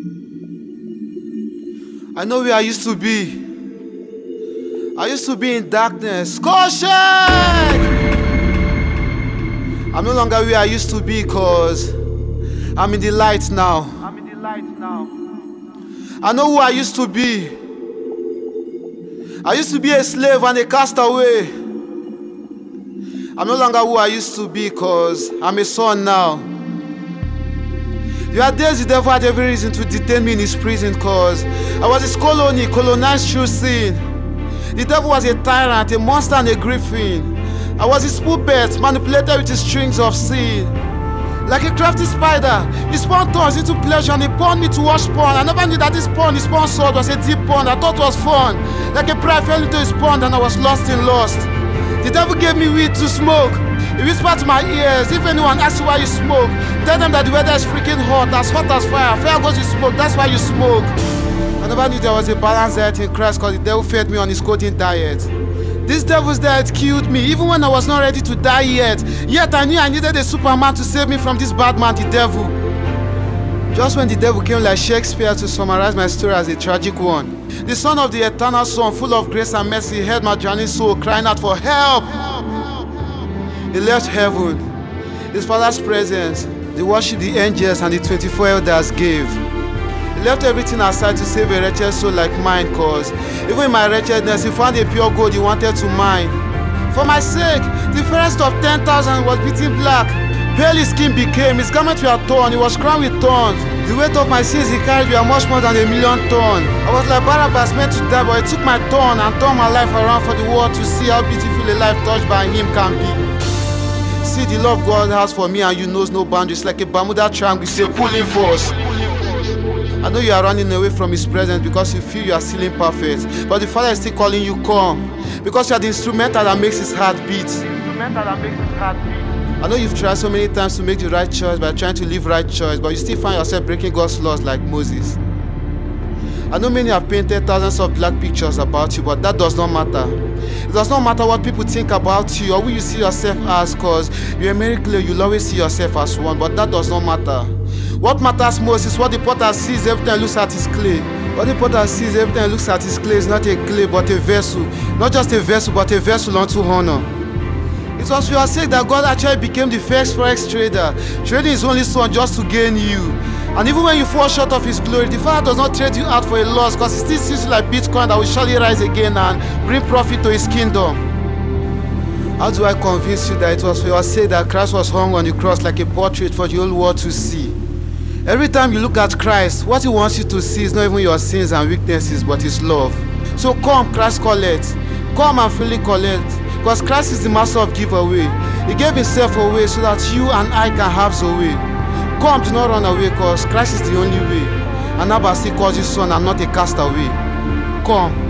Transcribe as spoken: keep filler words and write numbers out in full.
I know where I used to be. I used to be in darkness. Caution! I'm no longer where I used to be because I'm in the light now. I'm in the light now. I know who I used to be. I used to be a slave and a castaway. I'm no longer who I used to be because I'm a son now. There are days the devil had every reason to detain me in his prison because I was his colony, colonized through sin. The devil was a tyrant, a monster and a griffin. I was his puppet, manipulated with his strings of sin. Like a crafty spider, he spun thorns into pleasure and he pawned me to watch porn. I never knew that this porn, his porn sword was a deep pond. I thought it was fun. Like a pride fell into his pond and I was lost in lust. The devil gave me weed to smoke. He whispered to my ears, if anyone asks you why you smoke, tell them that the weather is freaking hot, as hot as fire. Fire goes with smoke, that's why you smoke. I never knew there was a balanced diet in Christ because the devil fed me on his codeine diet. This devil's diet killed me, even when I was not ready to die yet. Yet I knew I needed a Superman to save me from this bad man, the devil. Just when the devil came like Shakespeare to summarize my story as a tragic one, the Son of the Eternal Son, full of grace and mercy, heard my drowning soul crying out for help. He left heaven, his Father's presence, the worship the angels and the twenty-four elders gave. He left everything aside to save a wretched soul like mine, cause even in my wretchedness, he found a pure gold he wanted to mine. For my sake, the fairest of ten thousand was beaten black. Pale his skin became, his garments were torn, he was crowned with thorns. The weight of my sins he carried were much more than a million tons. I was like Barabbas meant to die, but he took my turn and turned my life around for the world to see how beautiful a life touched by him can be. See, the love God has for me and you knows no boundaries, like a Bermuda triangle, it's a pulling force. I know you are running away from his presence because you feel you are still imperfect, but the Father is still calling you come because you are the instrumental that makes his heart beat. Instrumental that makes his heart beat. I know you've tried so many times to make the right choice by trying to live right choice, but you still find yourself breaking God's laws like Moses. I know many have painted thousands of black pictures about you, but that does not matter. It does not matter what people think about you or who you see yourself as, cause you're a miracle, you'll always see yourself as one, but that does not matter. What matters most is what the potter sees every time he looks at his clay. What the potter sees every time he looks at his clay is not a clay but a vessel. Not just a vessel, but a vessel unto honor. It was for your sake that God actually became the first forex trader, trading his only son just to gain you. And even when you fall short of his glory, the Father does not trade you out for a loss because he still sees you like Bitcoin that will surely rise again and bring profit to his kingdom. How do I convince you that it was for your sake that Christ was hung on the cross like a portrait for the whole world to see? Every time you look at Christ, what he wants you to see is not even your sins and weaknesses, but his love. So come, Christ collect. Come and freely collect. Because Christ is the master of giveaway. He gave himself away so that you and I can have the way. Come, do not run away because Christ is the only way. And Abba still calls you son and not a castaway. Come.